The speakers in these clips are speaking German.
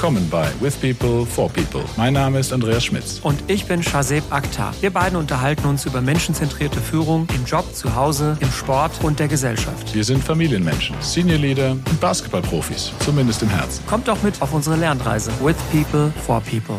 willkommen bei With People for People. Mein Name ist Andreas Schmitz. Und ich bin Shazeb Akhtar. Wir beiden unterhalten uns über menschenzentrierte Führung im Job, zu Hause, im Sport und der Gesellschaft. Wir sind Familienmenschen, Senior Leader und Basketballprofis, zumindest im Herzen. Kommt doch mit auf unsere Lernreise. With People for People.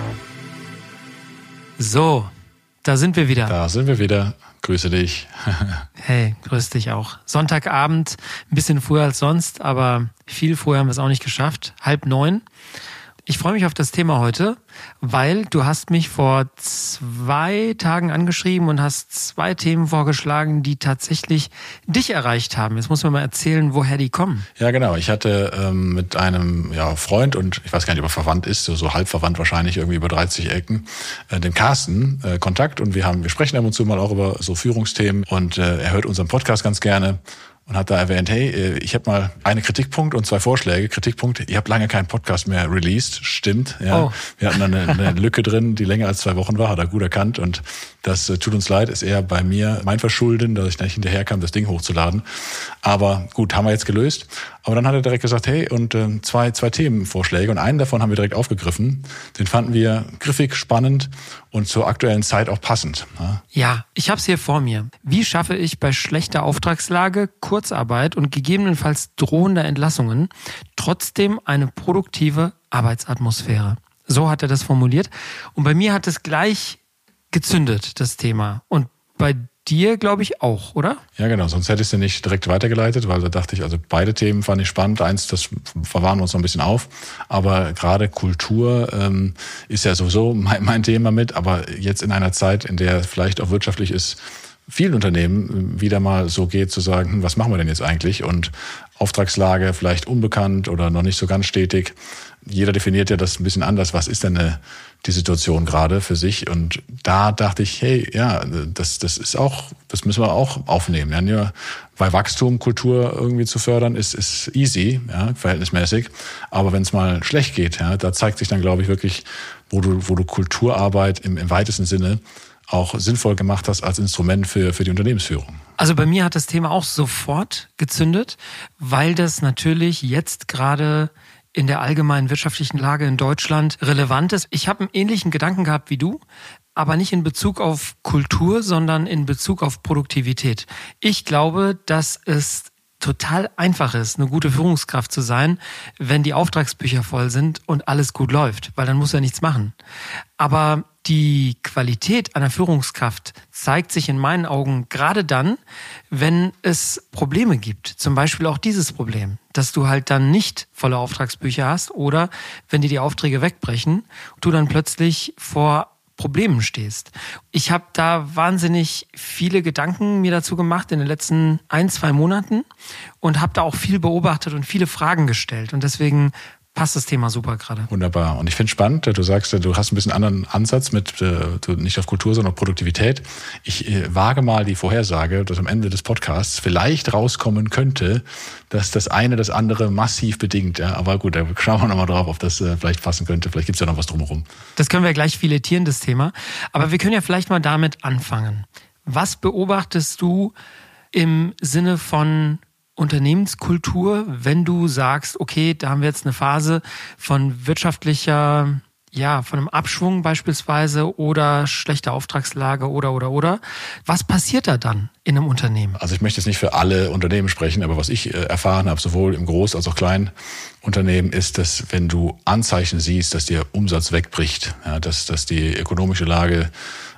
So, da sind wir wieder. Grüße dich. Hey, grüß dich auch. Sonntagabend, ein bisschen früher als sonst, aber viel früher haben wir es auch nicht geschafft. 8:30. Ich freue mich auf das Thema heute, weil du hast mich vor 2 Tagen angeschrieben und hast 2 Themen vorgeschlagen, die tatsächlich dich erreicht haben. Jetzt muss man mal erzählen, woher die kommen. Ja, genau. Ich hatte mit einem Freund, und ich weiß gar nicht, ob er verwandt ist, so halb verwandt wahrscheinlich, irgendwie über 30 Ecken, dem Carsten, Kontakt. Und wir sprechen ab und zu mal auch über so Führungsthemen. Und er hört unseren Podcast ganz gerne. Und hat da erwähnt, hey, ich habe mal einen Kritikpunkt und 2 Vorschläge. Kritikpunkt, ihr habt lange keinen Podcast mehr released. Stimmt, ja. Oh. Wir hatten eine Lücke drin, die länger als 2 Wochen war, hat er gut erkannt. Und das tut uns leid, ist eher bei mir mein Verschulden, dass ich nicht hinterherkam, das Ding hochzuladen. Aber gut, haben wir jetzt gelöst. Aber dann hat er direkt gesagt, hey, und 2 Themenvorschläge. Und einen davon haben wir direkt aufgegriffen. Den fanden wir griffig, spannend und zur aktuellen Zeit auch passend. Ja, ich habe es hier vor mir. Wie schaffe ich bei schlechter Auftragslage, Kurzarbeit und gegebenenfalls drohender Entlassungen trotzdem eine produktive Arbeitsatmosphäre? So hat er das formuliert. Und bei mir hat es gleich gezündet, das Thema. Und bei dir, glaube ich, auch, oder? Ja, genau. Sonst hätte ich sie nicht direkt weitergeleitet, weil da dachte ich, also beide Themen fand ich spannend. Eins, das verwahren wir uns noch ein bisschen auf. Aber gerade Kultur ist ja sowieso mein Thema mit. Aber jetzt in einer Zeit, in der vielleicht auch wirtschaftlich ist, vielen Unternehmen wieder mal so geht, zu sagen, was machen wir denn jetzt eigentlich? Und Auftragslage vielleicht unbekannt oder noch nicht so ganz stetig. Jeder definiert ja das ein bisschen anders. Was ist denn die Situation gerade für sich? Und da dachte ich, hey, ja, das ist auch, das müssen wir auch aufnehmen. Ja, nur weil Wachstum, Kultur irgendwie zu fördern, ist easy, ja, verhältnismäßig. Aber wenn es mal schlecht geht, ja, da zeigt sich dann, glaube ich, wirklich, wo du Kulturarbeit im weitesten Sinne auch sinnvoll gemacht hast als Instrument für die Unternehmensführung. Also bei mir hat das Thema auch sofort gezündet, weil das natürlich jetzt gerade in der allgemeinen wirtschaftlichen Lage in Deutschland relevant ist. Ich habe einen ähnlichen Gedanken gehabt wie du, aber nicht in Bezug auf Kultur, sondern in Bezug auf Produktivität. Ich glaube, dass es total einfach ist, eine gute Führungskraft zu sein, wenn die Auftragsbücher voll sind und alles gut läuft, weil dann muss er nichts machen. Aber die Qualität einer Führungskraft zeigt sich in meinen Augen gerade dann, wenn es Probleme gibt. Zum Beispiel auch dieses Problem, dass du halt dann nicht volle Auftragsbücher hast oder wenn dir die Aufträge wegbrechen, du dann plötzlich vor Problemen stehst. Ich habe da wahnsinnig viele Gedanken mir dazu gemacht in den letzten 1-2 Monaten und habe da auch viel beobachtet und viele Fragen gestellt. Und deswegen passt das Thema super gerade. Wunderbar. Und ich finde spannend, du sagst, du hast ein bisschen anderen Ansatz mit nicht auf Kultur, sondern auf Produktivität. Ich wage mal die Vorhersage, dass am Ende des Podcasts vielleicht rauskommen könnte, dass das eine das andere massiv bedingt. Ja, aber gut, da schauen wir nochmal drauf, ob das vielleicht passen könnte. Vielleicht gibt es ja noch was drumherum. Das können wir gleich filetieren, das Thema. Aber wir können ja vielleicht mal damit anfangen. Was beobachtest du im Sinne von Unternehmenskultur, wenn du sagst, okay, da haben wir jetzt eine Phase von wirtschaftlicher, von einem Abschwung beispielsweise oder schlechter Auftragslage oder. Was passiert da dann in einem Unternehmen? Also ich möchte jetzt nicht für alle Unternehmen sprechen, aber was ich erfahren habe, sowohl im Groß- als auch Kleinunternehmen, ist, dass wenn du Anzeichen siehst, dass dir Umsatz wegbricht, ja, dass die ökonomische Lage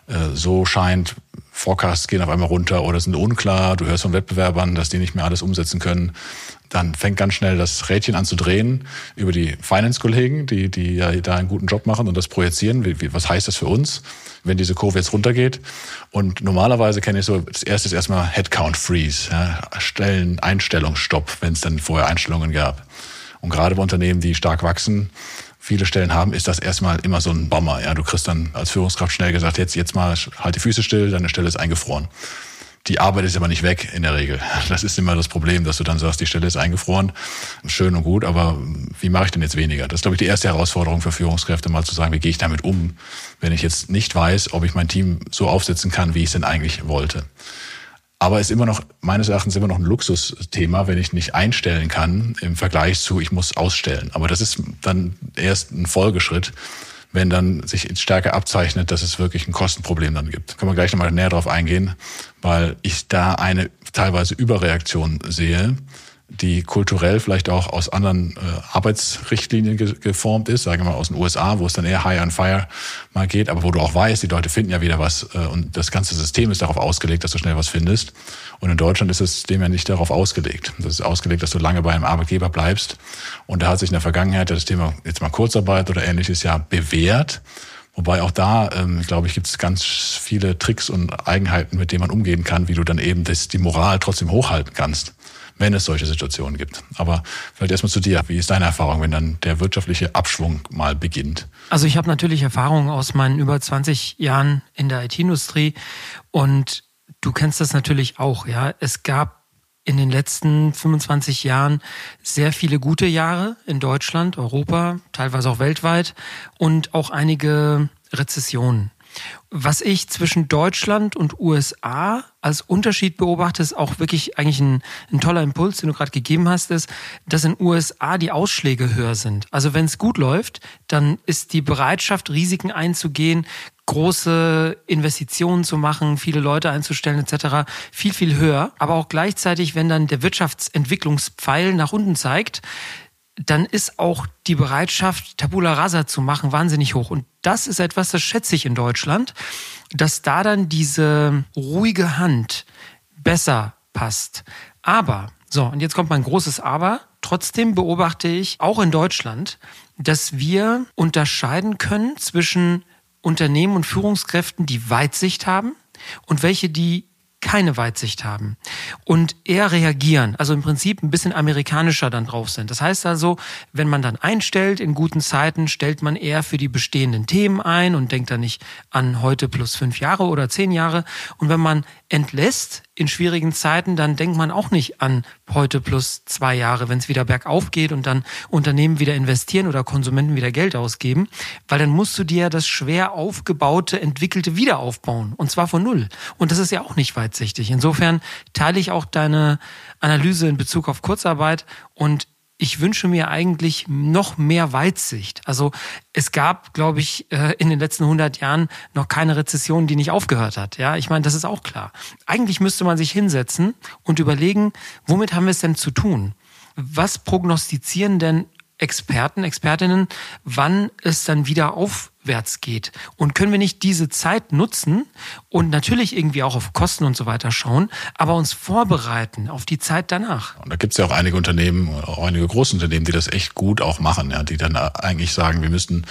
so scheint, Forecasts gehen auf einmal runter oder sind unklar, du hörst von Wettbewerbern, dass die nicht mehr alles umsetzen können, dann fängt ganz schnell das Rädchen an zu drehen über die Finance-Kollegen, die ja da einen guten Job machen und das projizieren. Was heißt das für uns, wenn diese Kurve jetzt runtergeht? Und normalerweise kenne ich so, das erste ist erstmal Headcount Freeze, ja, Einstellungsstopp, wenn es dann vorher Einstellungen gab. Und gerade bei Unternehmen, die stark wachsen, viele Stellen haben, ist das erstmal immer so ein Bomber. Ja, du kriegst dann als Führungskraft schnell gesagt, jetzt mal halt die Füße still, deine Stelle ist eingefroren. Die Arbeit ist aber nicht weg in der Regel. Das ist immer das Problem, dass du dann sagst, die Stelle ist eingefroren. Schön und gut, aber wie mache ich denn jetzt weniger? Das ist, glaube ich, die erste Herausforderung für Führungskräfte, mal zu sagen, wie gehe ich damit um, wenn ich jetzt nicht weiß, ob ich mein Team so aufsetzen kann, wie ich es denn eigentlich wollte. Aber ist meines Erachtens immer noch ein Luxusthema, wenn ich nicht einstellen kann im Vergleich zu, ich muss ausstellen. Aber das ist dann erst ein Folgeschritt, wenn dann sich stärker abzeichnet, dass es wirklich ein Kostenproblem dann gibt. Können wir gleich nochmal näher drauf eingehen, weil ich da eine teilweise Überreaktion sehe, die kulturell vielleicht auch aus anderen Arbeitsrichtlinien geformt ist, sagen wir mal aus den USA, wo es dann eher High on Fire mal geht, aber wo du auch weißt, die Leute finden ja wieder was und das ganze System ist darauf ausgelegt, dass du schnell was findest. Und in Deutschland ist das System ja nicht darauf ausgelegt. Das ist ausgelegt, dass du lange bei einem Arbeitgeber bleibst. Und da hat sich in der Vergangenheit das Thema jetzt mal Kurzarbeit oder Ähnliches ja bewährt. Wobei auch da, glaube ich, gibt es ganz viele Tricks und Eigenheiten, mit denen man umgehen kann, wie du dann eben die Moral trotzdem hochhalten kannst, wenn es solche Situationen gibt. Aber vielleicht erstmal zu dir. Wie ist deine Erfahrung, wenn dann der wirtschaftliche Abschwung mal beginnt? Also ich habe natürlich Erfahrung aus meinen über 20 Jahren in der IT-Industrie und du kennst das natürlich auch. Ja, es gab in den letzten 25 Jahren sehr viele gute Jahre in Deutschland, Europa, teilweise auch weltweit und auch einige Rezessionen. Was ich zwischen Deutschland und USA als Unterschied beobachte, ist auch wirklich eigentlich ein toller Impuls, den du gerade gegeben hast, ist, dass in den USA die Ausschläge höher sind. Also wenn es gut läuft, dann ist die Bereitschaft, Risiken einzugehen, große Investitionen zu machen, viele Leute einzustellen etc. viel, viel höher. Aber auch gleichzeitig, wenn dann der Wirtschaftsentwicklungspfeil nach unten zeigt, dann ist auch die Bereitschaft, Tabula Rasa zu machen, wahnsinnig hoch. Und das ist etwas, das schätze ich in Deutschland, dass da dann diese ruhige Hand besser passt. Aber, so, und jetzt kommt mein großes Aber, trotzdem beobachte ich auch in Deutschland, dass wir unterscheiden können zwischen Unternehmen und Führungskräften, die Weitsicht haben und welche, die keine Weitsicht haben und eher reagieren, also im Prinzip ein bisschen amerikanischer dann drauf sind. Das heißt also, wenn man dann einstellt in guten Zeiten, stellt man eher für die bestehenden Themen ein und denkt dann nicht an heute plus 5 Jahre oder 10 Jahre. Und wenn man entlässt in schwierigen Zeiten, dann denkt man auch nicht an heute plus 2 Jahre, wenn es wieder bergauf geht und dann Unternehmen wieder investieren oder Konsumenten wieder Geld ausgeben, weil dann musst du dir das schwer aufgebaute, entwickelte wieder aufbauen und zwar von null. Und das ist ja auch nicht weitsichtig. Insofern teile ich auch deine Analyse in Bezug auf Kurzarbeit und ich wünsche mir eigentlich noch mehr Weitsicht. Also es gab, glaube ich, in den letzten 100 Jahren noch keine Rezession, die nicht aufgehört hat. Ja, ich meine, das ist auch klar. Eigentlich müsste man sich hinsetzen und überlegen, womit haben wir es denn zu tun? Was prognostizieren denn Experten, Expertinnen, wann es dann wieder aufwärts geht? Und können wir nicht diese Zeit nutzen und natürlich irgendwie auch auf Kosten und so weiter schauen, aber uns vorbereiten auf die Zeit danach? Und da gibt es ja auch einige Unternehmen, auch einige große Unternehmen, die das echt gut auch machen, ja, die dann eigentlich sagen, wir müssten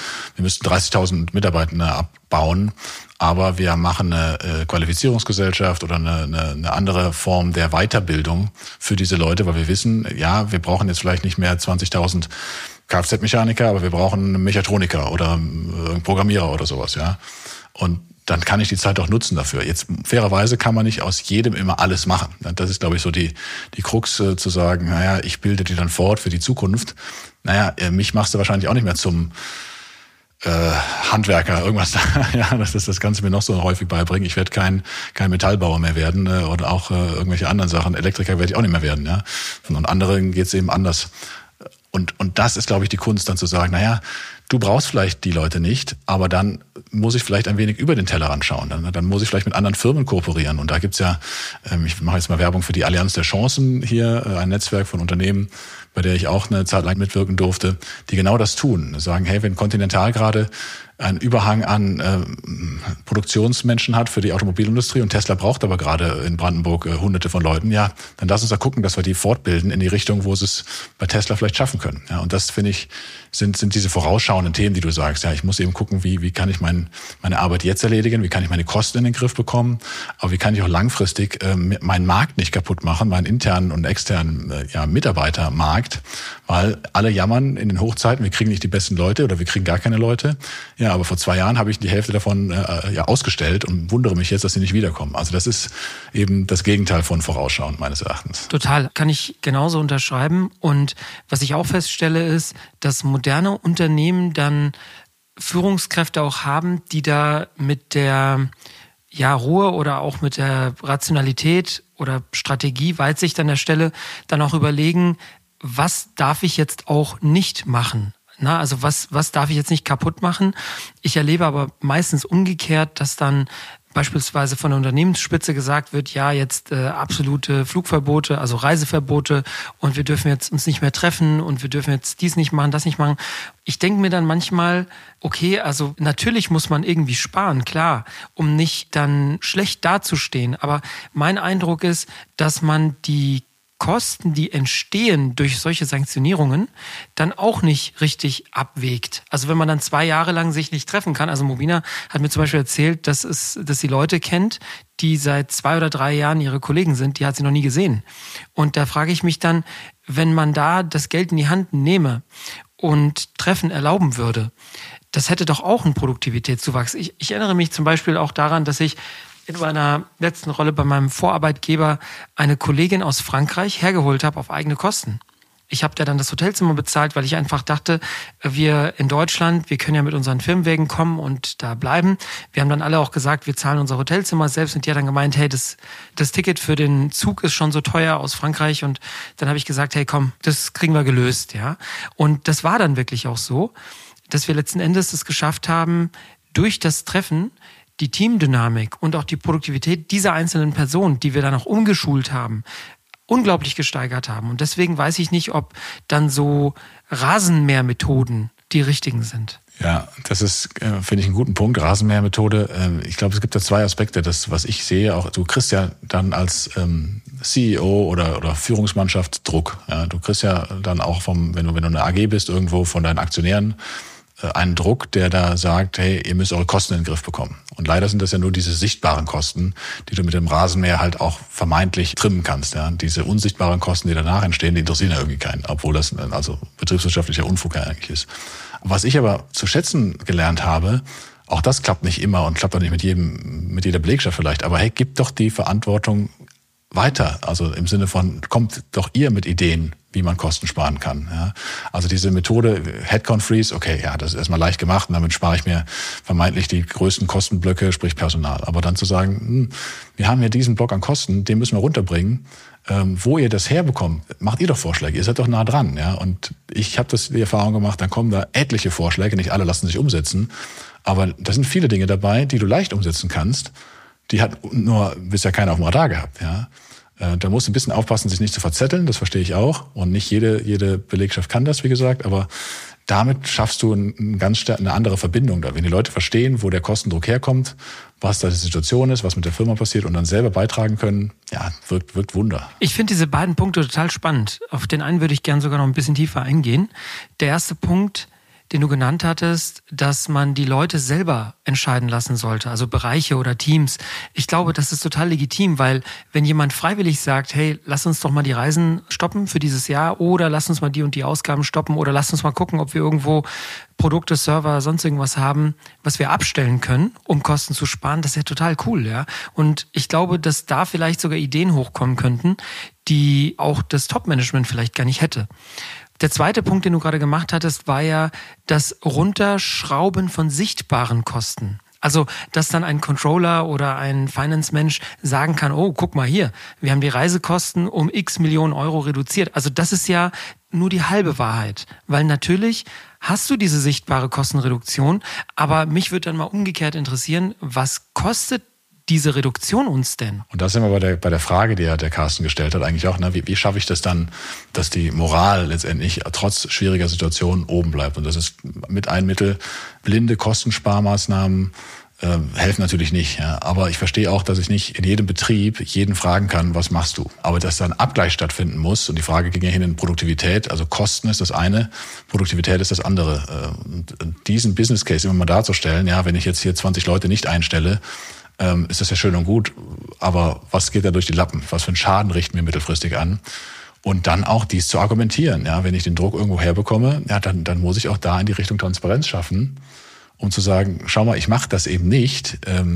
30.000 Mitarbeitende abbauen, aber wir machen eine Qualifizierungsgesellschaft oder eine andere Form der Weiterbildung für diese Leute, weil wir wissen, ja, wir brauchen jetzt vielleicht nicht mehr 20.000 Kfz-Mechaniker, aber wir brauchen einen Mechatroniker oder einen Programmierer oder sowas, ja. Und dann kann ich die Zeit auch nutzen dafür. Jetzt fairerweise kann man nicht aus jedem immer alles machen. Das ist, glaube ich, so die Krux zu sagen, naja, ich bilde die dann fort für die Zukunft. Naja, mich machst du wahrscheinlich auch nicht mehr zum Handwerker, irgendwas da, ja, das Ganze mir noch so häufig beibringen. Ich werde kein Metallbauer mehr werden oder auch irgendwelche anderen Sachen. Elektriker werde ich auch nicht mehr werden, ja. Und anderen geht's eben anders. Und das ist, glaube ich, die Kunst, dann zu sagen, naja, du brauchst vielleicht die Leute nicht, aber dann muss ich vielleicht ein wenig über den Tellerrand schauen. Dann muss ich vielleicht mit anderen Firmen kooperieren. Und da gibt's ja, ich mache jetzt mal Werbung für die Allianz der Chancen hier, ein Netzwerk von Unternehmen, bei der ich auch eine Zeit lang mitwirken durfte, die genau das tun. Sagen, hey, wenn Continental gerade einen Überhang an Produktionsmenschen hat für die Automobilindustrie und Tesla braucht aber gerade in Brandenburg Hunderte von Leuten, ja, dann lass uns da gucken, dass wir die fortbilden in die Richtung, wo sie es bei Tesla vielleicht schaffen können. Ja, und das, finde ich, sind diese vorausschauenden Themen, die du sagst. Ja, ich muss eben gucken, wie kann ich meine Arbeit jetzt erledigen, wie kann ich meine Kosten in den Griff bekommen, aber wie kann ich auch langfristig meinen Markt nicht kaputt machen, meinen internen und externen Mitarbeitermarkt, weil alle jammern in den Hochzeiten, wir kriegen nicht die besten Leute oder wir kriegen gar keine Leute. Ja, aber vor 2 Jahren habe ich die Hälfte davon ausgestellt und wundere mich jetzt, dass sie nicht wiederkommen. Also das ist eben das Gegenteil von vorausschauend meines Erachtens. Total, kann ich genauso unterschreiben. Und was ich auch feststelle ist, dass moderne Unternehmen dann Führungskräfte auch haben, die da mit der Ruhe oder auch mit der Rationalität oder Strategie, Weitsicht an der Stelle, dann auch überlegen, was darf ich jetzt auch nicht machen? Na, also was darf ich jetzt nicht kaputt machen? Ich erlebe aber meistens umgekehrt, dass dann beispielsweise von der Unternehmensspitze gesagt wird, ja, jetzt absolute Flugverbote, also Reiseverbote und wir dürfen jetzt uns nicht mehr treffen und wir dürfen jetzt dies nicht machen, das nicht machen. Ich denke mir dann manchmal, okay, also natürlich muss man irgendwie sparen, klar, um nicht dann schlecht dazustehen. Aber mein Eindruck ist, dass man die Kosten, die entstehen durch solche Sanktionierungen, dann auch nicht richtig abwägt. Also wenn man dann 2 Jahre lang sich nicht treffen kann, also Mobina hat mir zum Beispiel erzählt, dass sie Leute kennt, die seit 2 oder 3 Jahren ihre Kollegen sind, die hat sie noch nie gesehen. Und da frage ich mich dann, wenn man da das Geld in die Hand nehme und Treffen erlauben würde, das hätte doch auch einen Produktivitätszuwachs. Ich erinnere mich zum Beispiel auch daran, dass ich in meiner letzten Rolle bei meinem Vorarbeitgeber eine Kollegin aus Frankreich hergeholt habe auf eigene Kosten. Ich habe der dann das Hotelzimmer bezahlt, weil ich einfach dachte, wir in Deutschland, wir können ja mit unseren Firmenwägen kommen und da bleiben. Wir haben dann alle auch gesagt, wir zahlen unser Hotelzimmer selbst und die hat dann gemeint, hey, das Ticket für den Zug ist schon so teuer aus Frankreich und dann habe ich gesagt, hey komm, das kriegen wir gelöst, ja. Und das war dann wirklich auch so, dass wir letzten Endes es geschafft haben, durch das Treffen die Teamdynamik und auch die Produktivität dieser einzelnen Person, die wir dann auch umgeschult haben, unglaublich gesteigert haben. Und deswegen weiß ich nicht, ob dann so Rasenmähermethoden die richtigen sind. Ja, das ist, finde ich, einen guten Punkt, Rasenmähermethode. Ich glaube, es gibt da 2 Aspekte. Das, was ich sehe, auch du kriegst ja dann als CEO oder Führungsmannschaft Druck. Ja, du kriegst ja dann auch wenn du eine AG bist, irgendwo von deinen Aktionären, einen Druck, der da sagt, hey, ihr müsst eure Kosten in den Griff bekommen. Und leider sind das ja nur diese sichtbaren Kosten, die du mit dem Rasenmäher halt auch vermeintlich trimmen kannst. Ja? Diese unsichtbaren Kosten, die danach entstehen, die interessieren ja irgendwie keinen, obwohl das also betriebswirtschaftlicher Unfug ja eigentlich ist. Was ich aber zu schätzen gelernt habe, auch das klappt nicht immer und klappt auch nicht mit jeder Belegschaft vielleicht, aber hey, gib doch die Verantwortung weiter. Also im Sinne von, kommt doch ihr mit Ideen, wie man Kosten sparen kann. Ja. Also diese Methode Headcount Freeze, okay, ja, das ist erstmal leicht gemacht und damit spare ich mir vermeintlich die größten Kostenblöcke, sprich Personal. Aber dann zu sagen, wir haben ja diesen Block an Kosten, den müssen wir runterbringen. Wo ihr das herbekommt, macht ihr doch Vorschläge. Ihr seid doch nah dran. Ja. Und ich habe die Erfahrung gemacht, dann kommen da etliche Vorschläge, nicht alle lassen sich umsetzen. Aber da sind viele Dinge dabei, die du leicht umsetzen kannst. Die hat nur bisher keiner auf dem Radar gehabt. Ja. Da musst du ein bisschen aufpassen, sich nicht zu verzetteln, das verstehe ich auch. Und nicht jede Belegschaft kann das, wie gesagt. Aber damit schaffst du eine andere Verbindung da. Wenn die Leute verstehen, wo der Kostendruck herkommt, was da die Situation ist, was mit der Firma passiert und dann selber beitragen können, ja, wirkt Wunder. Ich finde diese beiden Punkte total spannend. Auf den einen würde ich gern sogar noch ein bisschen tiefer eingehen. Der erste Punkt, den du genannt hattest, dass man die Leute selber entscheiden lassen sollte, also Bereiche oder Teams. Ich glaube, das ist total legitim, weil wenn jemand freiwillig sagt, hey, lass uns doch mal die Reisen stoppen für dieses Jahr oder lass uns mal die und die Ausgaben stoppen oder lass uns mal gucken, ob wir irgendwo Produkte, Server, sonst irgendwas haben, was wir abstellen können, um Kosten zu sparen, das ist ja total cool, ja. Und ich glaube, dass da vielleicht sogar Ideen hochkommen könnten, die auch das Top-Management vielleicht gar nicht hätte. Der zweite Punkt, den du gerade gemacht hattest, war ja das Runterschrauben von sichtbaren Kosten. Also, dass dann ein Controller oder ein Finance-Mensch sagen kann, oh, guck mal hier, wir haben die Reisekosten um x Millionen Euro reduziert. Also das ist ja nur die halbe Wahrheit. Weil natürlich hast du diese sichtbare Kostenreduktion, aber mich würde dann mal umgekehrt interessieren, was kostet diese Reduktion uns denn? Und da sind wir bei der Frage, die ja der Carsten gestellt hat, eigentlich auch, ne, wie schaffe ich das dann, dass die Moral letztendlich trotz schwieriger Situationen oben bleibt? Und das ist mit ein Mittel, blinde Kostensparmaßnahmen helfen natürlich nicht. Ja. Aber ich verstehe auch, dass ich nicht in jedem Betrieb jeden fragen kann, was machst du? Aber dass da ein Abgleich stattfinden muss, und die Frage ging ja hin in Produktivität, also Kosten ist das eine, Produktivität ist das andere. Und diesen Business Case immer mal darzustellen, ja, wenn ich jetzt hier 20 Leute nicht einstelle, ist das ja schön und gut, aber was geht da durch die Lappen? Was für einen Schaden richten wir mittelfristig an? Und dann auch dies zu argumentieren. Ja, wenn ich den Druck irgendwo herbekomme, ja, dann muss ich auch da in die Richtung Transparenz schaffen, um zu sagen, schau mal, ich mache das eben nicht,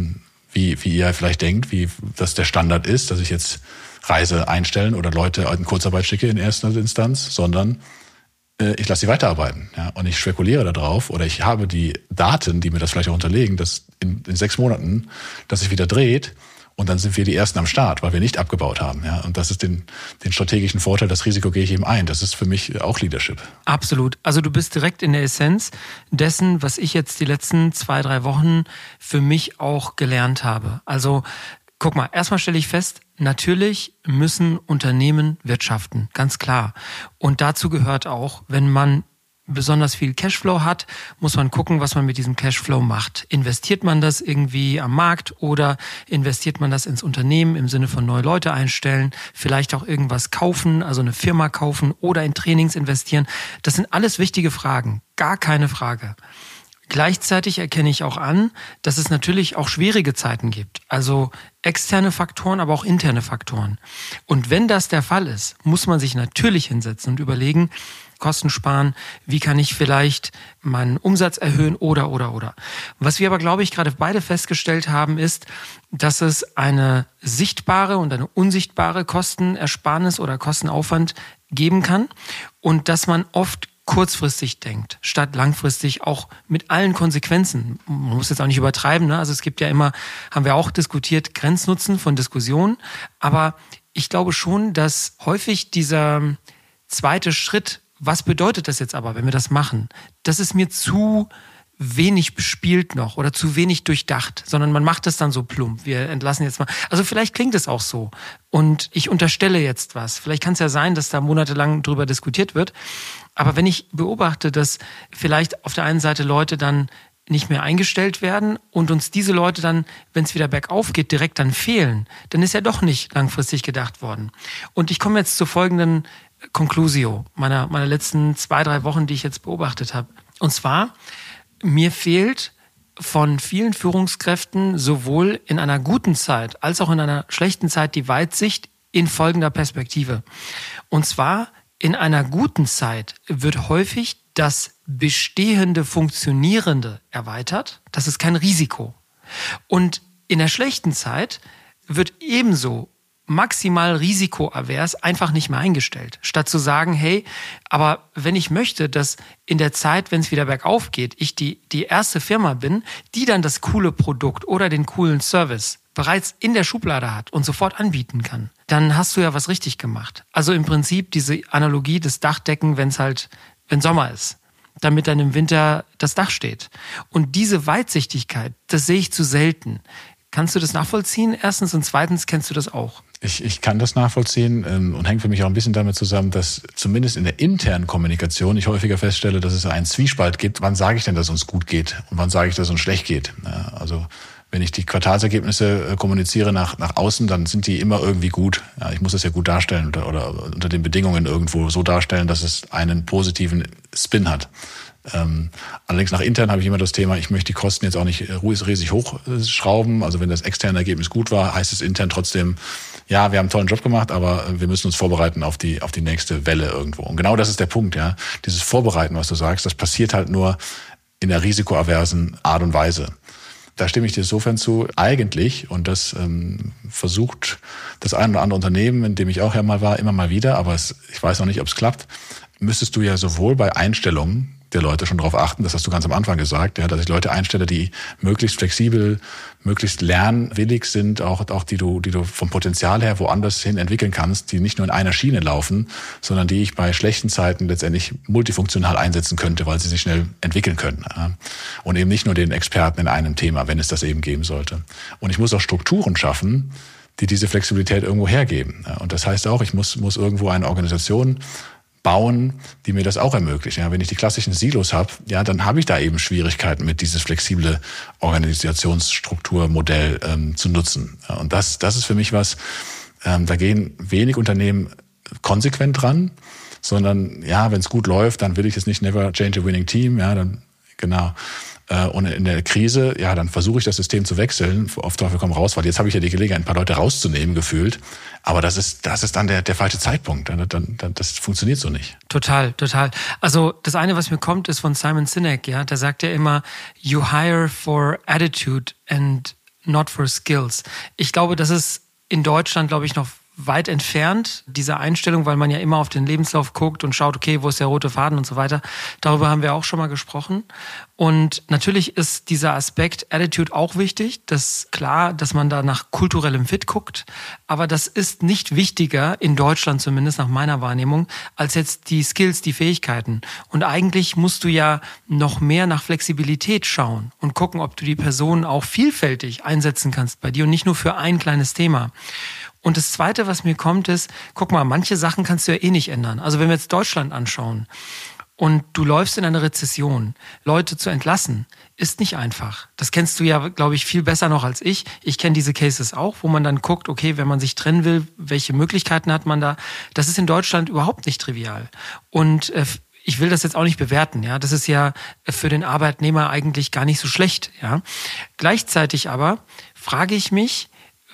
wie ihr vielleicht denkt, wie das der Standard ist, dass ich jetzt Reise einstellen oder Leute in Kurzarbeit schicke in erster Instanz, sondern ich lasse sie weiterarbeiten. Ja, und ich spekuliere darauf oder ich habe die Daten, die mir das vielleicht auch unterlegen, dass in 6 Monaten, dass sich wieder dreht Und dann sind wir die Ersten am Start, weil wir nicht abgebaut haben. Ja? Und das ist den strategischen Vorteil, das Risiko gehe ich eben ein. Das ist für mich auch Leadership. Absolut. Also du bist direkt in der Essenz dessen, was ich jetzt die letzten 2-3 Wochen für mich auch gelernt habe. Also guck mal, erstmal stelle ich fest, natürlich müssen Unternehmen wirtschaften, ganz klar. Und dazu gehört auch, wenn man besonders viel Cashflow hat, muss man gucken, was man mit diesem Cashflow macht. Investiert man das irgendwie am Markt oder investiert man das ins Unternehmen im Sinne von neue Leute einstellen, vielleicht auch irgendwas kaufen, also eine Firma kaufen oder in Trainings investieren? Das sind alles wichtige Fragen, gar keine Frage. Gleichzeitig erkenne ich auch an, dass es natürlich auch schwierige Zeiten gibt. Also externe Faktoren, aber auch interne Faktoren. Und wenn das der Fall ist, muss man sich natürlich hinsetzen und überlegen, Kosten sparen, wie kann ich vielleicht meinen Umsatz erhöhen oder. Was wir aber, glaube ich, gerade beide festgestellt haben, ist, dass es eine sichtbare und eine unsichtbare Kostenersparnis oder Kostenaufwand geben kann und dass man oft kurzfristig denkt, statt langfristig auch mit allen Konsequenzen. Man muss jetzt auch nicht übertreiben, ne? Also es gibt ja immer, haben wir auch diskutiert, Grenznutzen von Diskussionen. Aber ich glaube schon, dass häufig dieser zweite Schritt, was bedeutet das jetzt aber, wenn wir das machen? Das ist mir zu wenig bespielt noch oder zu wenig durchdacht, sondern man macht es dann so plump. Wir entlassen jetzt mal. Also vielleicht klingt es auch so. Und ich unterstelle jetzt was. Vielleicht kann es ja sein, dass da monatelang drüber diskutiert wird. Aber wenn ich beobachte, dass vielleicht auf der einen Seite Leute dann nicht mehr eingestellt werden und uns diese Leute dann, wenn es wieder bergauf geht, direkt dann fehlen, dann ist ja doch nicht langfristig gedacht worden. Und ich komme jetzt zur folgenden Conclusio meiner letzten 2-3 Wochen, die ich jetzt beobachtet habe. Und zwar, mir fehlt von vielen Führungskräften sowohl in einer guten Zeit als auch in einer schlechten Zeit die Weitsicht in folgender Perspektive. Und zwar, in einer guten Zeit wird häufig das bestehende Funktionierende erweitert. Das ist kein Risiko. Und in der schlechten Zeit wird ebenso maximal risikoavers einfach nicht mehr eingestellt. Statt zu sagen, hey, aber wenn ich möchte, dass in der Zeit, wenn es wieder bergauf geht, ich die erste Firma bin, die dann das coole Produkt oder den coolen Service bereits in der Schublade hat und sofort anbieten kann, dann hast du ja was richtig gemacht. Also im Prinzip diese Analogie des Dachdecken, wenn Sommer ist, damit dann im Winter das Dach steht. Und diese Weitsichtigkeit, das sehe ich zu selten. Kannst du das nachvollziehen? Erstens und zweitens, kennst du das auch? Ich kann das nachvollziehen und hängt für mich auch ein bisschen damit zusammen, dass zumindest in der internen Kommunikation ich häufiger feststelle, dass es einen Zwiespalt gibt. Wann sage ich denn, dass es uns gut geht und wann sage ich, dass es uns schlecht geht? Ja, also wenn ich die Quartalsergebnisse kommuniziere nach außen, dann sind die immer irgendwie gut. Ja, ich muss das ja gut darstellen oder unter den Bedingungen irgendwo so darstellen, dass es einen positiven Spin hat. Allerdings nach intern habe ich immer das Thema, ich möchte die Kosten jetzt auch nicht riesig hochschrauben. Also wenn das externe Ergebnis gut war, heißt es intern trotzdem, ja, wir haben einen tollen Job gemacht, aber wir müssen uns vorbereiten auf die nächste Welle irgendwo. Und genau das ist der Punkt, ja. Dieses Vorbereiten, was du sagst, das passiert halt nur in der risikoaversen Art und Weise. Da stimme ich dir insofern zu, eigentlich, und das versucht das ein oder andere Unternehmen, in dem ich auch ja mal war, immer mal wieder, aber ich weiß noch nicht, ob es klappt, müsstest du ja sowohl bei Einstellungen der Leute schon darauf achten, das hast du ganz am Anfang gesagt, ja, dass ich Leute einstelle, die möglichst flexibel, möglichst lernwillig sind, auch die du vom Potenzial her woanders hin entwickeln kannst, die nicht nur in einer Schiene laufen, sondern die ich bei schlechten Zeiten letztendlich multifunktional einsetzen könnte, weil sie sich schnell entwickeln können. Ja. Und eben nicht nur den Experten in einem Thema, wenn es das eben geben sollte. Und ich muss auch Strukturen schaffen, die diese Flexibilität irgendwo hergeben. Ja. Und das heißt auch, ich muss irgendwo eine Organisation bauen, die mir das auch ermöglichen. Ja, wenn ich die klassischen Silos habe, ja, dann habe ich da eben Schwierigkeiten mit dieses flexible Organisationsstrukturmodell zu nutzen. Ja, und das ist für mich was, da gehen wenig Unternehmen konsequent dran, sondern ja, wenn es gut läuft, dann will ich es nicht never change a winning team, ja, dann genau. Und in der Krise, ja, dann versuche ich das System zu wechseln, auf Teufel komm raus, weil jetzt habe ich ja die Gelegenheit, ein paar Leute rauszunehmen, gefühlt. Aber das ist dann der falsche Zeitpunkt. Das funktioniert so nicht. Total. Also das eine, was mir kommt, ist von Simon Sinek, ja. Der sagt ja immer, you hire for attitude and not for skills. Ich glaube, das ist in Deutschland, glaube ich, noch weit entfernt, diese Einstellung, weil man ja immer auf den Lebenslauf guckt und schaut, okay, wo ist der rote Faden und so weiter. Darüber haben wir auch schon mal gesprochen. Und natürlich ist dieser Aspekt Attitude auch wichtig. Das ist klar, dass man da nach kulturellem Fit guckt. Aber das ist nicht wichtiger, in Deutschland zumindest nach meiner Wahrnehmung, als jetzt die Skills, die Fähigkeiten. Und eigentlich musst du ja noch mehr nach Flexibilität schauen und gucken, ob du die Person auch vielfältig einsetzen kannst bei dir und nicht nur für ein kleines Thema. Und das Zweite, was mir kommt, ist, guck mal, manche Sachen kannst du ja eh nicht ändern. Also wenn wir jetzt Deutschland anschauen und du läufst in eine Rezession, Leute zu entlassen, ist nicht einfach. Das kennst du ja, glaube ich, viel besser noch als ich. Ich kenne diese Cases auch, wo man dann guckt, okay, wenn man sich trennen will, welche Möglichkeiten hat man da? Das ist in Deutschland überhaupt nicht trivial. Und ich will das jetzt auch nicht bewerten, ja. Das ist ja für den Arbeitnehmer eigentlich gar nicht so schlecht, ja. Gleichzeitig aber frage ich mich,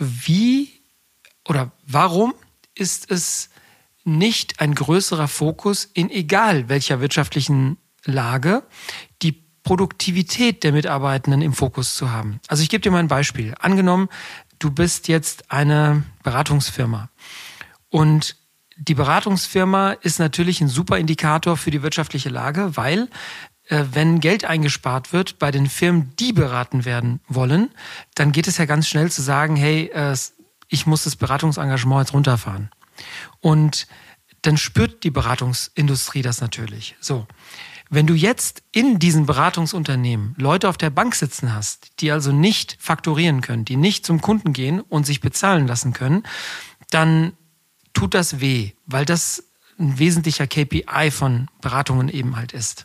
warum ist es nicht ein größerer Fokus in egal welcher wirtschaftlichen Lage, die Produktivität der Mitarbeitenden im Fokus zu haben? Also ich gebe dir mal ein Beispiel. Angenommen, du bist jetzt eine Beratungsfirma und die Beratungsfirma ist natürlich ein super Indikator für die wirtschaftliche Lage, weil wenn Geld eingespart wird bei den Firmen, die beraten werden wollen, dann geht es ja ganz schnell zu sagen, hey, ich muss das Beratungsengagement jetzt runterfahren. Und dann spürt die Beratungsindustrie das natürlich. So, wenn du jetzt in diesen Beratungsunternehmen Leute auf der Bank sitzen hast, die also nicht fakturieren können, die nicht zum Kunden gehen und sich bezahlen lassen können, dann tut das weh, weil das ein wesentlicher KPI von Beratungen eben halt ist.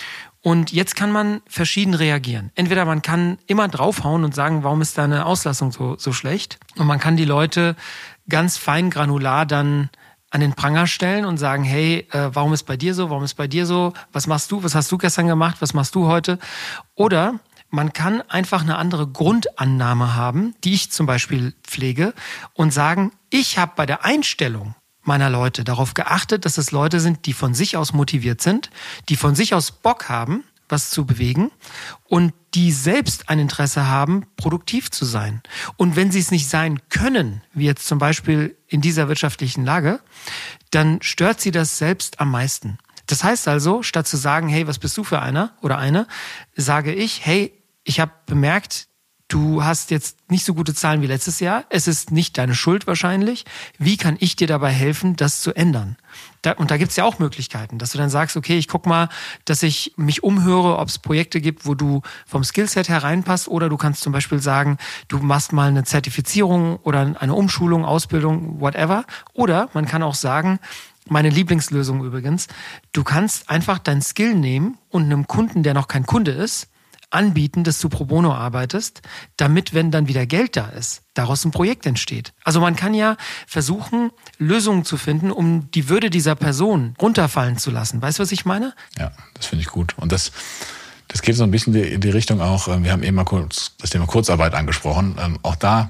Und jetzt kann man verschieden reagieren. Entweder man kann immer draufhauen und sagen, warum ist deine Auslastung so schlecht? Und man kann die Leute ganz fein granular dann an den Pranger stellen und sagen, hey, warum ist bei dir so? Warum ist bei dir so? Was machst du? Was hast du gestern gemacht? Was machst du heute? Oder man kann einfach eine andere Grundannahme haben, die ich zum Beispiel pflege und sagen, ich habe bei der Einstellung meiner Leute darauf geachtet, dass es Leute sind, die von sich aus motiviert sind, die von sich aus Bock haben, was zu bewegen und die selbst ein Interesse haben, produktiv zu sein. Und wenn sie es nicht sein können, wie jetzt zum Beispiel in dieser wirtschaftlichen Lage, dann stört sie das selbst am meisten. Das heißt also, statt zu sagen, hey, was bist du für einer oder eine, sage ich, hey, ich habe bemerkt, du hast jetzt nicht so gute Zahlen wie letztes Jahr. Es ist nicht deine Schuld wahrscheinlich. Wie kann ich dir dabei helfen, das zu ändern? Und da gibt's ja auch Möglichkeiten, dass du dann sagst, okay, ich guck mal, dass ich mich umhöre, ob es Projekte gibt, wo du vom Skillset hereinpasst. Oder du kannst zum Beispiel sagen, du machst mal eine Zertifizierung oder eine Umschulung, Ausbildung, whatever. Oder man kann auch sagen, meine Lieblingslösung übrigens, du kannst einfach dein Skill nehmen und einem Kunden, der noch kein Kunde ist, anbieten, dass du pro bono arbeitest, damit, wenn dann wieder Geld da ist, daraus ein Projekt entsteht. Also man kann ja versuchen, Lösungen zu finden, um die Würde dieser Person runterfallen zu lassen. Weißt du, was ich meine? Ja, das finde ich gut. Und das geht so ein bisschen in die Richtung auch, wir haben eben mal kurz das Thema Kurzarbeit angesprochen. Auch da,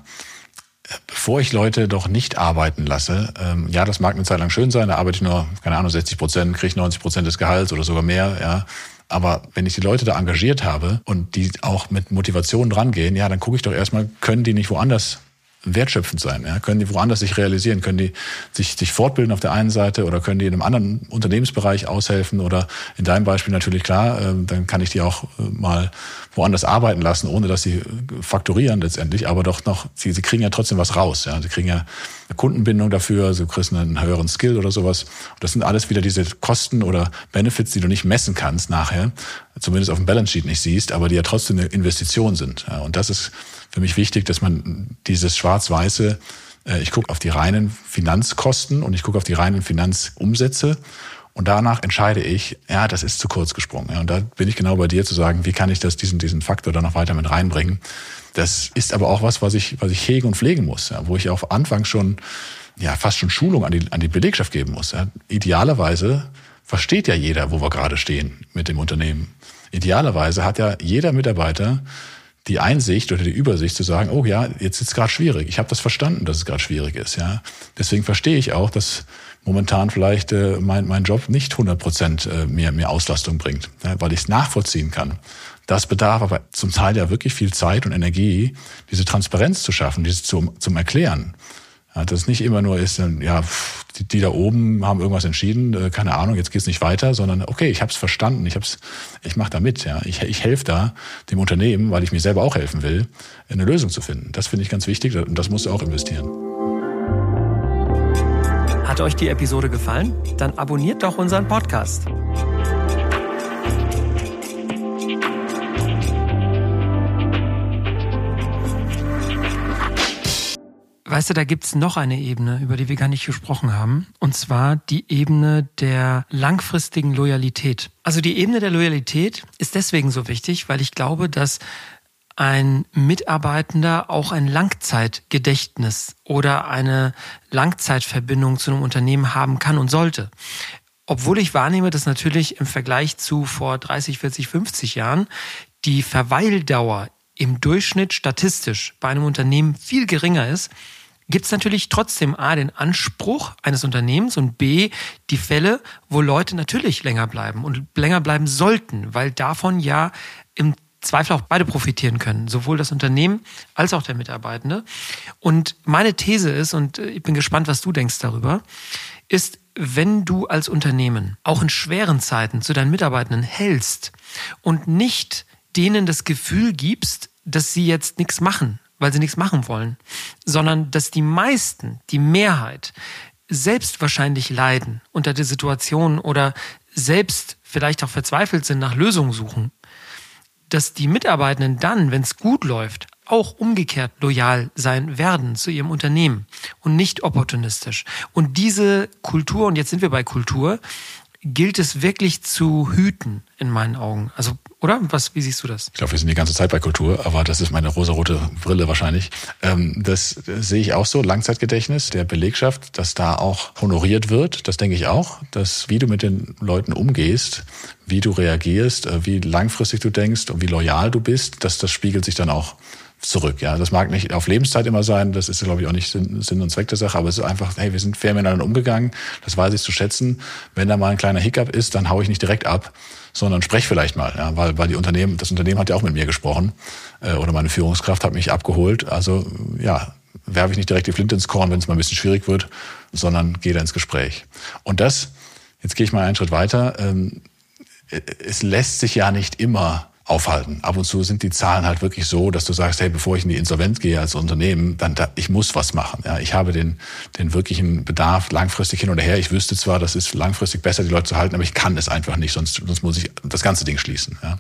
bevor ich Leute doch nicht arbeiten lasse, ja, das mag eine Zeit lang schön sein, da arbeite ich nur, 60%, kriege 90% des Gehalts oder sogar mehr, ja. Aber wenn ich die Leute da engagiert habe und die auch mit Motivation rangehen, ja, dann gucke ich doch erstmal, können die nicht woanders wertschöpfend sein? Ja? Können die woanders sich realisieren? Können die sich fortbilden auf der einen Seite oder können die in einem anderen Unternehmensbereich aushelfen? Oder in deinem Beispiel natürlich klar, dann kann ich die auch mal woanders arbeiten lassen, ohne dass sie fakturieren letztendlich, aber doch noch, sie kriegen ja trotzdem was raus. Ja? Sie kriegen ja eine Kundenbindung dafür, sie kriegen einen höheren Skill oder sowas. Und das sind alles wieder diese Kosten oder Benefits, die du nicht messen kannst nachher, zumindest auf dem Balance Sheet nicht siehst, aber die ja trotzdem eine Investition sind. Ja? Und das ist für mich wichtig, dass man dieses Schwarz-Weiße, ich gucke auf die reinen Finanzkosten und ich gucke auf die reinen Finanzumsätze und danach entscheide ich, ja, das ist zu kurz gesprungen. Ja, und da bin ich genau bei dir zu sagen, wie kann ich das diesen Faktor dann noch weiter mit reinbringen. Das ist aber auch was ich hegen und pflegen muss, ja, wo ich auf Anfang schon, ja, fast schon Schulung an die Belegschaft geben muss. Ja. Idealerweise versteht ja jeder, wo wir gerade stehen mit dem Unternehmen. Idealerweise hat ja jeder Mitarbeiter die Einsicht oder die Übersicht zu sagen, oh ja, jetzt ist es gerade schwierig. Ich habe das verstanden, dass es gerade schwierig ist. Ja, deswegen verstehe ich auch, dass momentan vielleicht mein Job nicht 100% mehr Auslastung bringt, ja, weil ich es nachvollziehen kann. Das bedarf aber zum Teil ja wirklich viel Zeit und Energie, diese Transparenz zu schaffen, dieses zum Erklären. Ja, dass es nicht immer nur ist, die da oben haben irgendwas entschieden, keine Ahnung, jetzt geht's nicht weiter, sondern okay, ich habe es verstanden, ich mache da mit, ja, ich helfe da dem Unternehmen, weil ich mir selber auch helfen will, eine Lösung zu finden. Das finde ich ganz wichtig und das musst du auch investieren. Hat euch die Episode gefallen? Dann abonniert doch unseren Podcast. Weißt du, da gibt's noch eine Ebene, über die wir gar nicht gesprochen haben, und zwar die Ebene der langfristigen Loyalität. Also die Ebene der Loyalität ist deswegen so wichtig, weil ich glaube, dass ein Mitarbeitender auch ein Langzeitgedächtnis oder eine Langzeitverbindung zu einem Unternehmen haben kann und sollte. Obwohl ich wahrnehme, dass natürlich im Vergleich zu vor 30, 40, 50 Jahren die Verweildauer im Durchschnitt statistisch bei einem Unternehmen viel geringer ist, gibt es natürlich trotzdem A, den Anspruch eines Unternehmens und B, die Fälle, wo Leute natürlich länger bleiben und länger bleiben sollten, weil davon ja im Zweifel auch beide profitieren können, sowohl das Unternehmen als auch der Mitarbeitende. Und meine These ist, und ich bin gespannt, was du denkst darüber, ist, wenn du als Unternehmen auch in schweren Zeiten zu deinen Mitarbeitenden hältst und nicht denen das Gefühl gibst, dass sie jetzt nichts machen, weil sie nichts machen wollen, sondern dass die meisten, die Mehrheit, selbst wahrscheinlich leiden unter der Situation oder selbst vielleicht auch verzweifelt sind, nach Lösungen suchen, dass die Mitarbeitenden dann, wenn es gut läuft, auch umgekehrt loyal sein werden zu ihrem Unternehmen und nicht opportunistisch. Und diese Kultur, und jetzt sind wir bei Kultur, gilt es wirklich zu hüten, in meinen Augen. Also, oder? Wie siehst du das? Ich glaube, wir sind die ganze Zeit bei Kultur, aber das ist meine rosarote Brille wahrscheinlich. Das sehe ich auch so, Langzeitgedächtnis der Belegschaft, dass da auch honoriert wird, das denke ich auch, dass wie du mit den Leuten umgehst, wie du reagierst, wie langfristig du denkst und wie loyal du bist, das spiegelt sich dann auch zurück. Ja, das mag nicht auf Lebenszeit immer sein, das ist, glaube ich, auch nicht Sinn und Zweck der Sache, aber es ist einfach, hey, wir sind fair miteinander umgegangen, das weiß ich zu schätzen. Wenn da mal ein kleiner Hiccup ist, dann haue ich nicht direkt ab, sondern sprech vielleicht mal, ja, weil das Unternehmen hat ja auch mit mir gesprochen oder meine Führungskraft hat mich abgeholt. Also ja, werfe ich nicht direkt die Flinte ins Korn, wenn es mal ein bisschen schwierig wird, sondern gehe da ins Gespräch. Und das, jetzt gehe ich mal einen Schritt weiter, es lässt sich ja nicht immer aufhalten. Ab und zu sind die Zahlen halt wirklich so, dass du sagst, hey, bevor ich in die Insolvenz gehe als Unternehmen, ich muss was machen. Ja, ich habe den wirklichen Bedarf langfristig hin oder her. Ich wüsste zwar, das ist langfristig besser, die Leute zu halten, aber ich kann es einfach nicht, sonst muss ich das ganze Ding schließen. Ja.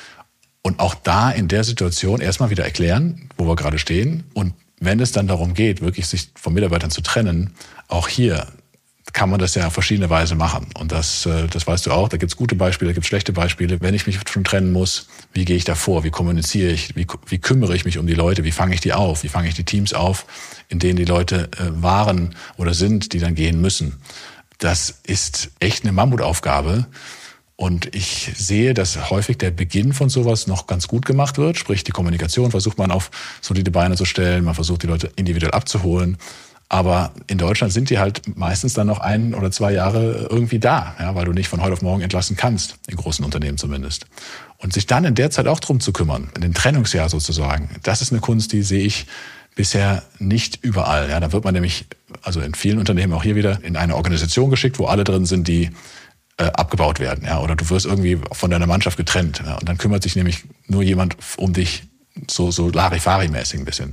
Und auch da in der Situation erstmal wieder erklären, wo wir gerade stehen. Und wenn es dann darum geht, wirklich sich von Mitarbeitern zu trennen, auch hier kann man das ja auf verschiedene Weise machen. Und das weißt du auch, da gibt's gute Beispiele, da gibt's schlechte Beispiele. Wenn ich mich schon trennen muss, wie gehe ich da vor? Wie kommuniziere ich? Wie kümmere ich mich um die Leute? Wie fange ich die auf? Wie fange ich die Teams auf, in denen die Leute waren oder sind, die dann gehen müssen? Das ist echt eine Mammutaufgabe. Und ich sehe, dass häufig der Beginn von sowas noch ganz gut gemacht wird. Sprich, die Kommunikation versucht man auf solide Beine zu stellen. Man versucht, die Leute individuell abzuholen. Aber in Deutschland sind die halt meistens dann noch 1 oder 2 Jahre irgendwie da, ja, weil du nicht von heute auf morgen entlassen kannst, in großen Unternehmen zumindest. Und sich dann in der Zeit auch drum zu kümmern, in dem Trennungsjahr sozusagen, das ist eine Kunst, die sehe ich bisher nicht überall. Ja, da wird man nämlich, also in vielen Unternehmen auch hier wieder, in eine Organisation geschickt, wo alle drin sind, die abgebaut werden. Ja, oder du wirst irgendwie von deiner Mannschaft getrennt. Ja, und dann kümmert sich nämlich nur jemand um dich, so Larifari-mäßig ein bisschen.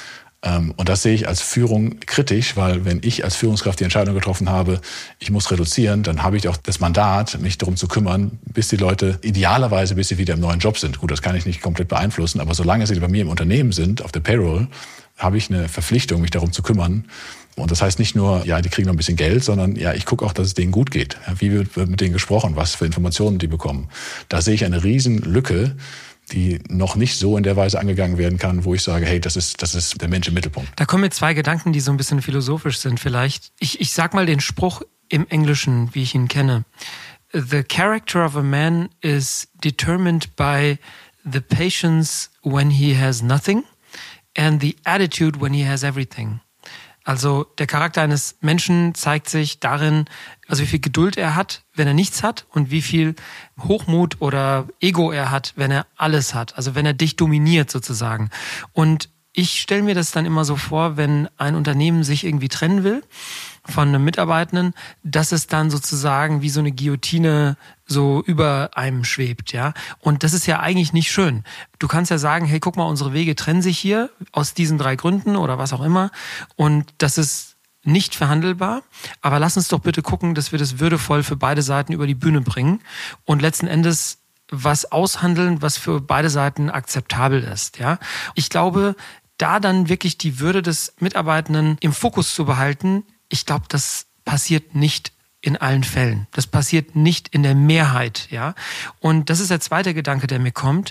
Und das sehe ich als Führung kritisch, weil wenn ich als Führungskraft die Entscheidung getroffen habe, ich muss reduzieren, dann habe ich auch das Mandat, mich darum zu kümmern, bis die Leute idealerweise, bis sie wieder im neuen Job sind. Gut, das kann ich nicht komplett beeinflussen, aber solange sie bei mir im Unternehmen sind, auf der Payroll, habe ich eine Verpflichtung, mich darum zu kümmern. Und das heißt nicht nur, ja, die kriegen noch ein bisschen Geld, sondern ja, ich gucke auch, dass es denen gut geht. Ja, wie wird mit denen gesprochen, was für Informationen die bekommen. Da sehe ich eine riesen Lücke, die noch nicht so in der Weise angegangen werden kann, wo ich sage, hey, das ist der Mensch im Mittelpunkt. Da kommen mir 2 Gedanken, die so ein bisschen philosophisch sind vielleicht. Ich sag mal den Spruch im Englischen, wie ich ihn kenne. The character of a man is determined by the patience when he has nothing and the attitude when he has everything. Also der Charakter eines Menschen zeigt sich darin, also wie viel Geduld er hat, wenn er nichts hat und wie viel Hochmut oder Ego er hat, wenn er alles hat. Also wenn er dich dominiert sozusagen. Und Ich stelle mir das dann immer so vor, wenn ein Unternehmen sich irgendwie trennen will von einem Mitarbeitenden, dass es dann sozusagen wie so eine Guillotine so über einem schwebt, ja. Und das ist ja eigentlich nicht schön. Du kannst ja sagen, hey, guck mal, unsere Wege trennen sich hier aus diesen 3 Gründen oder was auch immer. Und das ist nicht verhandelbar. Aber lass uns doch bitte gucken, dass wir das würdevoll für beide Seiten über die Bühne bringen und letzten Endes was aushandeln, was für beide Seiten akzeptabel ist, ja. Ich glaube, da dann wirklich die Würde des Mitarbeitenden im Fokus zu behalten, ich glaube, das passiert nicht in allen Fällen. Das passiert nicht in der Mehrheit, ja. Und das ist der zweite Gedanke, der mir kommt,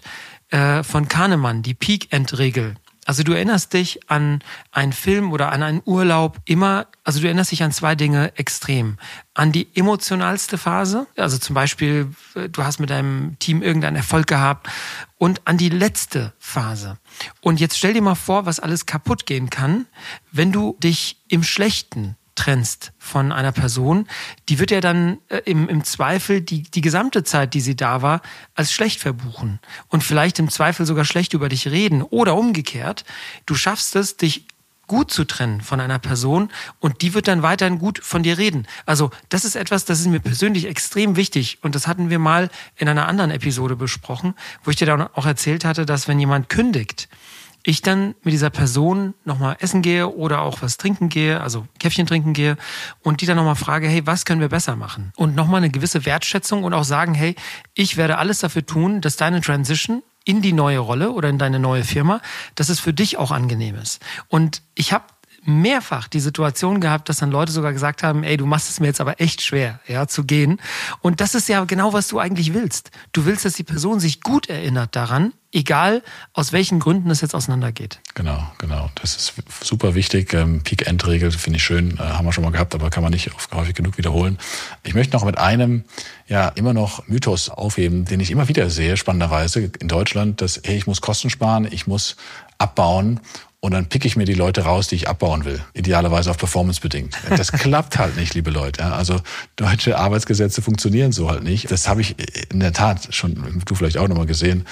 von Kahnemann, die Peak-End-Regel. Also du erinnerst dich an einen Film oder an einen Urlaub immer, also du erinnerst dich an 2 Dinge extrem. An die emotionalste Phase, also zum Beispiel, du hast mit deinem Team irgendeinen Erfolg gehabt, und an die letzte Phase. Und jetzt stell dir mal vor, was alles kaputt gehen kann, wenn du dich im Schlechten trennst von einer Person, die wird ja dann im Zweifel die gesamte Zeit, die sie da war, als schlecht verbuchen und vielleicht im Zweifel sogar schlecht über dich reden oder umgekehrt. Du schaffst es, dich gut zu trennen von einer Person und die wird dann weiterhin gut von dir reden. Also das ist etwas, das ist mir persönlich extrem wichtig und das hatten wir mal in einer anderen Episode besprochen, wo ich dir dann auch erzählt hatte, dass wenn jemand kündigt, ich dann mit dieser Person nochmal essen gehe oder auch was trinken gehe, also Käffchen trinken gehe und die dann nochmal frage, hey, was können wir besser machen? Und nochmal eine gewisse Wertschätzung und auch sagen, hey, ich werde alles dafür tun, dass deine Transition in die neue Rolle oder in deine neue Firma, dass es für dich auch angenehm ist. Und ich habe mehrfach die Situation gehabt, dass dann Leute sogar gesagt haben, ey, du machst es mir jetzt aber echt schwer, ja, zu gehen. Und das ist ja genau, was du eigentlich willst. Du willst, dass die Person sich gut erinnert daran, egal aus welchen Gründen es jetzt auseinandergeht. Genau. Das ist super wichtig. Peak-End-Regel finde ich schön, haben wir schon mal gehabt, aber kann man nicht häufig genug wiederholen. Ich möchte noch mit einem immer noch Mythos aufheben, den ich immer wieder sehe, spannenderweise in Deutschland, dass ich muss Kosten sparen, ich muss abbauen. Und dann picke ich mir die Leute raus, die ich abbauen will. Idealerweise auf Performance bedingt. Das klappt halt nicht, liebe Leute. Also deutsche Arbeitsgesetze funktionieren so halt nicht. Das habe ich in der Tat schon, du vielleicht auch nochmal gesehen,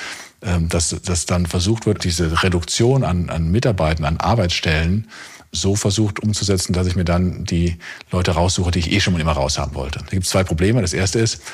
dass dann versucht wird, diese Reduktion an Mitarbeitern, an Arbeitsstellen so versucht umzusetzen, dass ich mir dann die Leute raussuche, die ich schon mal immer raushaben wollte. Da gibt es 2 Probleme. Das erste ist,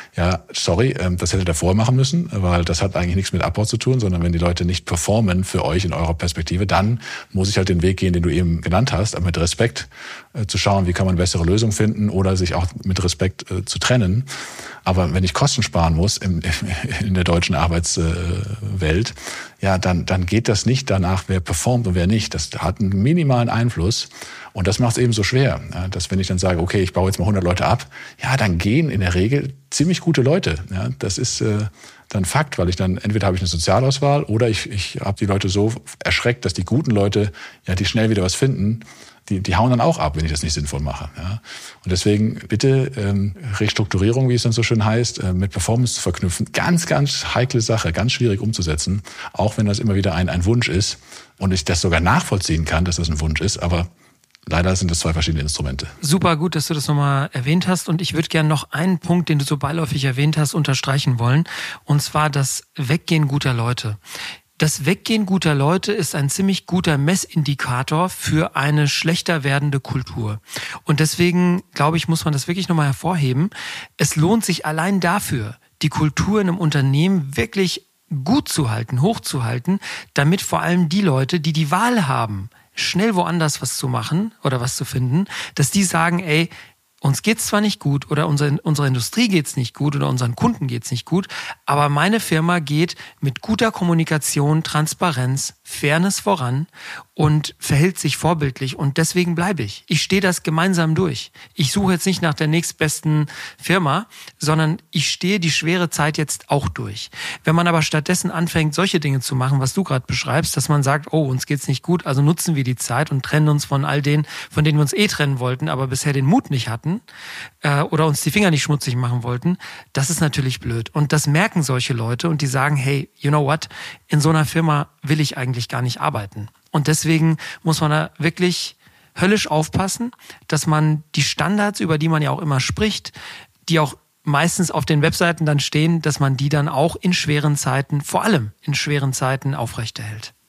das hätte ihr vorher machen müssen, weil das hat eigentlich nichts mit Abbau zu tun, sondern wenn die Leute nicht performen für euch in eurer Perspektive, dann muss ich halt den Weg gehen, den du eben genannt hast, aber mit Respekt zu schauen, wie kann man bessere Lösungen finden oder sich auch mit Respekt zu trennen. Aber wenn ich Kosten sparen muss in der deutschen Arbeitswelt, dann geht das nicht danach, wer performt und wer nicht. Das hat einen minimalen Einfluss. Und das macht es eben so schwer, dass wenn ich dann sage, okay, ich baue jetzt mal 100 Leute ab, dann gehen in der Regel ziemlich gute Leute. Ja, das ist dann Fakt, weil ich dann, entweder habe ich eine Sozialauswahl oder ich habe die Leute so erschreckt, dass die guten Leute, die schnell wieder was finden, die hauen dann auch ab, wenn ich das nicht sinnvoll mache. Ja. Und deswegen bitte Restrukturierung, wie es dann so schön heißt, mit Performance zu verknüpfen. Ganz, ganz heikle Sache, ganz schwierig umzusetzen, auch wenn das immer wieder ein Wunsch ist und ich das sogar nachvollziehen kann, dass das ein Wunsch ist, aber leider sind das 2 verschiedene Instrumente. Super gut, dass du das nochmal erwähnt hast und ich würde gerne noch einen Punkt, den du so beiläufig erwähnt hast, unterstreichen wollen, und zwar das Weggehen guter Leute. Das Weggehen guter Leute ist ein ziemlich guter Messindikator für eine schlechter werdende Kultur. Und deswegen, glaube ich, muss man das wirklich nochmal hervorheben. Es lohnt sich allein dafür, die Kultur in einem Unternehmen wirklich gut zu halten, hochzuhalten, damit vor allem die Leute, die die Wahl haben, schnell woanders was zu machen oder was zu finden, dass die sagen, ey, uns geht's zwar nicht gut oder unserer Industrie geht's nicht gut oder unseren Kunden geht's nicht gut, aber meine Firma geht mit guter Kommunikation, Transparenz, Fairness voran und verhält sich vorbildlich und deswegen bleibe ich. Ich stehe das gemeinsam durch. Ich suche jetzt nicht nach der nächstbesten Firma, sondern ich stehe die schwere Zeit jetzt auch durch. Wenn man aber stattdessen anfängt, solche Dinge zu machen, was du gerade beschreibst, dass man sagt, oh, uns geht's nicht gut, also nutzen wir die Zeit und trennen uns von all denen, von denen wir uns trennen wollten, aber bisher den Mut nicht hatten oder uns die Finger nicht schmutzig machen wollten, das ist natürlich blöd. Und das merken solche Leute und die sagen, hey, you know what, in so einer Firma will ich eigentlich gar nicht arbeiten. Und deswegen muss man da wirklich höllisch aufpassen, dass man die Standards, über die man ja auch immer spricht, die auch meistens auf den Webseiten dann stehen, dass man die dann auch in schweren Zeiten, vor allem in schweren Zeiten, aufrechterhält.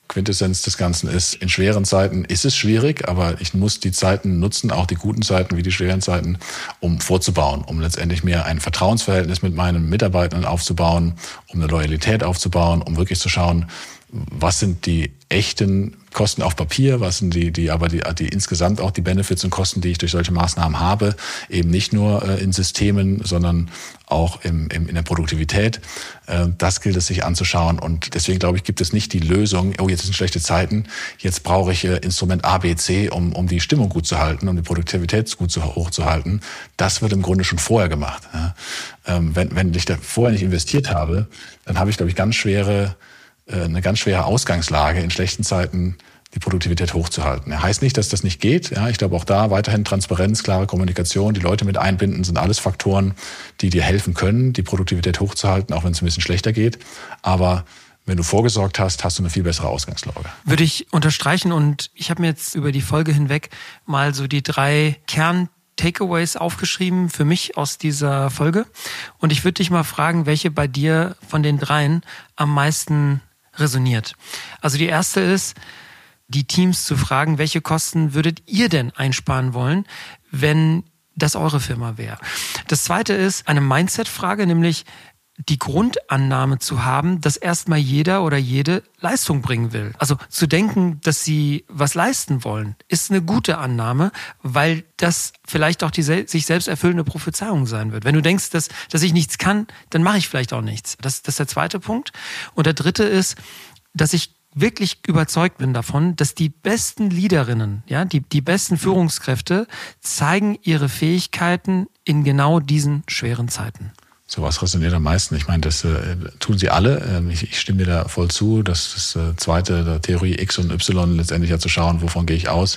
Quintessenz des Ganzen ist, in schweren Zeiten ist es schwierig, aber ich muss die Zeiten nutzen, auch die guten Zeiten wie die schweren Zeiten, um vorzubauen, um letztendlich mir ein Vertrauensverhältnis mit meinen Mitarbeitern aufzubauen, um eine Loyalität aufzubauen, um wirklich zu schauen, was sind die echten Kosten auf Papier, was sind die insgesamt auch die Benefits und Kosten, die ich durch solche Maßnahmen habe, eben nicht nur in Systemen, sondern auch in der Produktivität. Das gilt es sich anzuschauen und deswegen glaube ich, gibt es nicht die Lösung, oh, jetzt sind schlechte Zeiten, jetzt brauche ich Instrument A, B, C, um die Stimmung gut zu halten, um die Produktivität gut hoch zu halten. Das wird im Grunde schon vorher gemacht. Wenn ich da vorher nicht investiert habe, dann habe ich, glaube ich, eine ganz schwere Ausgangslage, in schlechten Zeiten die Produktivität hochzuhalten. Heißt nicht, dass das nicht geht. Ja, ich glaube auch da weiterhin Transparenz, klare Kommunikation, die Leute mit einbinden, sind alles Faktoren, die dir helfen können, die Produktivität hochzuhalten, auch wenn es ein bisschen schlechter geht. Aber wenn du vorgesorgt hast, hast du eine viel bessere Ausgangslage. Würde ich unterstreichen und ich habe mir jetzt über die Folge hinweg mal so die 3 Takeaways aufgeschrieben für mich aus dieser Folge. Und ich würde dich mal fragen, welche bei dir von den 3 am meisten resoniert. Also die erste ist, die Teams zu fragen, welche Kosten würdet ihr denn einsparen wollen, wenn das eure Firma wäre? Das zweite ist eine Mindset-Frage, nämlich die Grundannahme zu haben, dass erstmal jeder oder jede Leistung bringen will. Also zu denken, dass sie was leisten wollen, ist eine gute Annahme, weil das vielleicht auch die sich selbst erfüllende Prophezeiung sein wird. Wenn du denkst, dass ich nichts kann, dann mache ich vielleicht auch nichts. Das ist der zweite Punkt. Und der dritte ist, dass ich wirklich überzeugt bin davon, dass die besten Leaderinnen, ja, die besten Führungskräfte zeigen ihre Fähigkeiten in genau diesen schweren Zeiten. So was resoniert am meisten. Ich meine, das tun sie alle. Ich stimme dir da voll zu. Das zweite, der Theorie X und Y, letztendlich ja zu schauen, wovon gehe ich aus.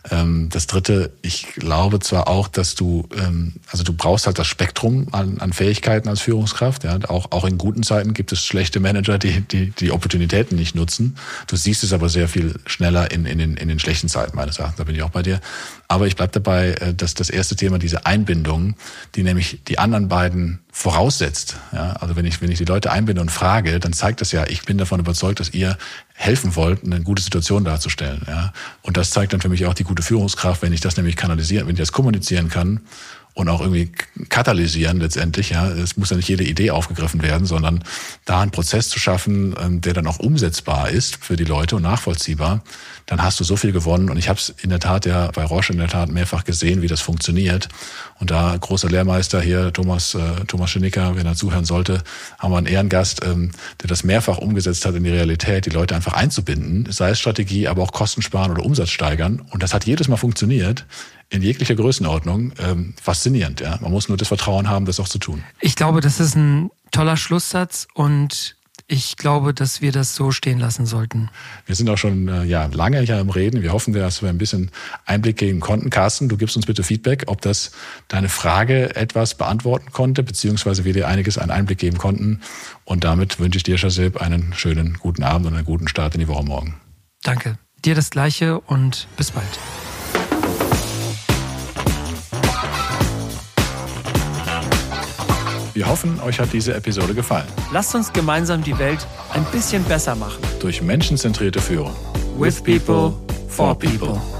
Das dritte, ich glaube zwar auch, dass du brauchst halt das Spektrum an Fähigkeiten als Führungskraft. Ja, auch in guten Zeiten gibt es schlechte Manager, die Opportunitäten nicht nutzen. Du siehst es aber sehr viel schneller in den schlechten Zeiten, meines Erachtens. Da bin ich auch bei dir. Aber ich bleib dabei, dass das erste Thema, diese Einbindung, die nämlich die anderen beiden voraussetzt. Ja, also wenn ich die Leute einbinde und frage, dann zeigt das ja, ich bin davon überzeugt, dass ihr helfen wollt, eine gute Situation darzustellen. Ja. Und das zeigt dann für mich auch die gute Führungskraft, wenn ich das nämlich kanalisieren, wenn ich das kommunizieren kann und auch irgendwie katalysieren letztendlich. Ja, es muss ja nicht jede Idee aufgegriffen werden, sondern da einen Prozess zu schaffen, der dann auch umsetzbar ist für die Leute und nachvollziehbar, dann hast du so viel gewonnen. Und ich habe es in der Tat ja bei Roche in der Tat mehrfach gesehen, wie das funktioniert. Und da großer Lehrmeister hier, Thomas Schinicker, wenn er zuhören sollte, haben wir einen Ehrengast, der das mehrfach umgesetzt hat in die Realität, die Leute einfach einzubinden, sei es Strategie, aber auch Kosten sparen oder Umsatz steigern. Und das hat jedes Mal funktioniert. In jeglicher Größenordnung, faszinierend. Ja, man muss nur das Vertrauen haben, das auch zu tun. Ich glaube, das ist ein toller Schlusssatz und ich glaube, dass wir das so stehen lassen sollten. Wir sind auch schon lange hier im Reden. Wir hoffen, dass wir ein bisschen Einblick geben konnten. Carsten, du gibst uns bitte Feedback, ob das deine Frage etwas beantworten konnte, beziehungsweise wir dir einiges an Einblick geben konnten. Und damit wünsche ich dir, Shahzeb, einen schönen guten Abend und einen guten Start in die Woche morgen. Danke. Dir das Gleiche und bis bald. Wir hoffen, euch hat diese Episode gefallen. Lasst uns gemeinsam die Welt ein bisschen besser machen. Durch menschenzentrierte Führung. With people, for people.